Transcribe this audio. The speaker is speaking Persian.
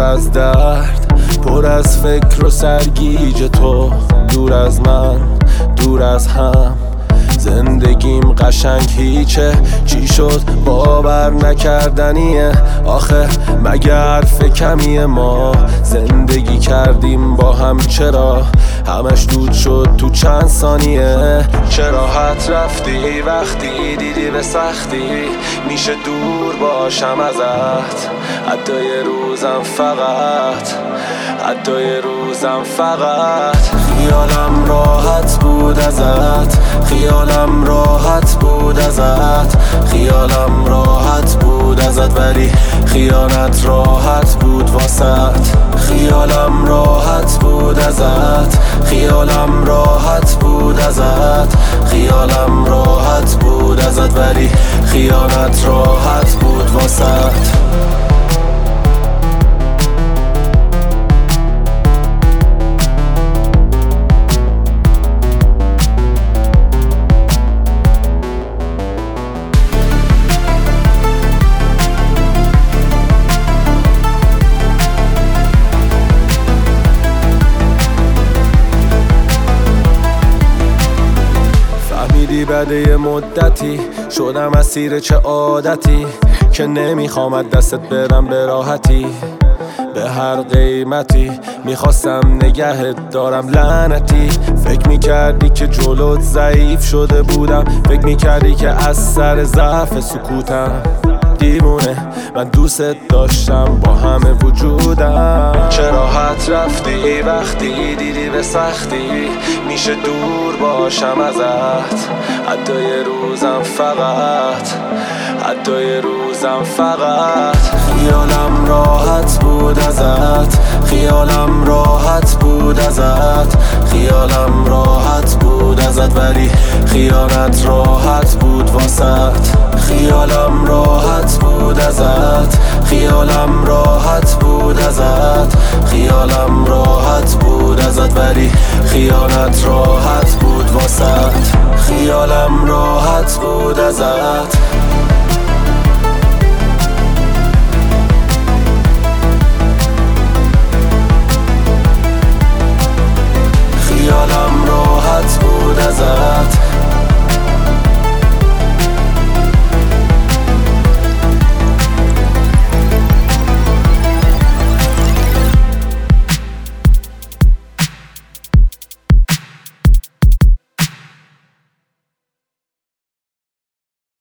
از درد، پر از فکر و سرگیج تو، دور از من، دور از هم. زندگیم قشنگ هیچه، چی شد باور نکردنیه. آخه مگه حرف کمیه؟ ما زندگی کردیم با هم، چرا همش دود شد تو چند ثانیه؟ چه راحت رفتی وقتی دیدی به سختی میشه دور باشم ازت. حتی یه روزم فقط، حتی یه روزم فقط. خیالم راحت بود ازت، خیالم راحت بود ازت، خیالم راحت بود ازت، ولی خیانت راحت بود واسط. خیالم راحت بود ازت، خیالم راحت بود ازت، خیالم راحت بود ازت، ولی خیانت راحت بود واسط. بعد یه مدتی شدم اسیر چه عادتی که نمیخوام دستت برم به راحتی. به هر قیمتی میخواستم نگهت دارم لعنتی. فکر میکردی که جلوت ضعیف شده بودم، فکر میکردی که از سر ضعف سکوتم. دیوونه من دوست داشتم با همه وجودم. چه راحت رفتی وقتی دیدی به سختی میشه دور باشم ازت. حتی یه روزم فقط، حتی یه روزم فقط. خیالم راحت بود ازت، خیالم راحت بود ازت، خیالم راحت بود ازت، ولی خیانت راحت بود واسط. خیالم راحت بود ازت، خیالم راحت بود ازت، خیالم راحت بود ازت، ولی خیانت راحت بود واسط. خیالم راحت بود ازت،